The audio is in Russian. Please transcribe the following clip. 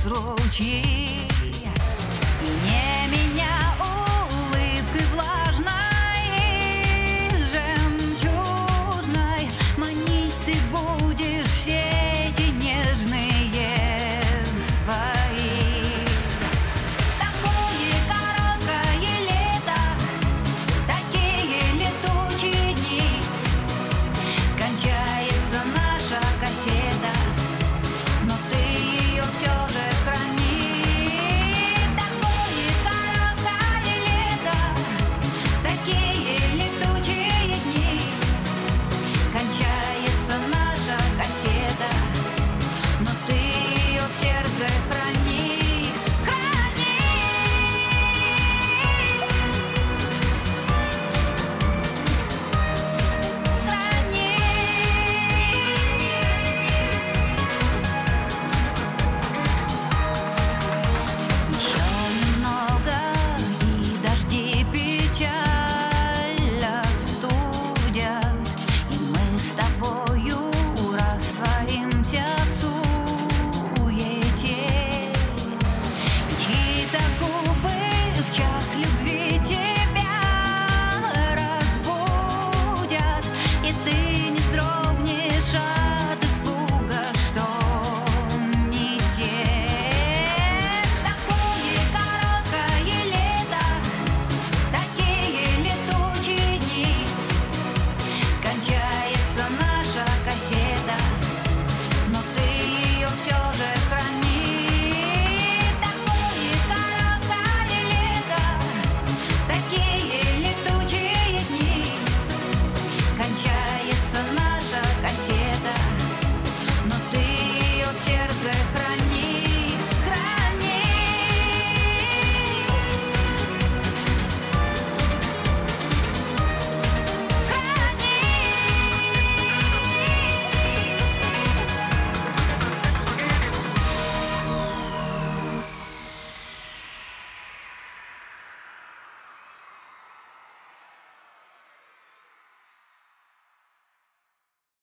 ручьи. И не меня улыбкой влажной и жемчужной манить ты будешь все эти нежные свои. Такое короткое лето, такие летучие дни, кончается наша кассета, но ты ее все же храни. Такое короткое лето, такие летучие дни, кончается наша кассета, но ты ее в сердце храни.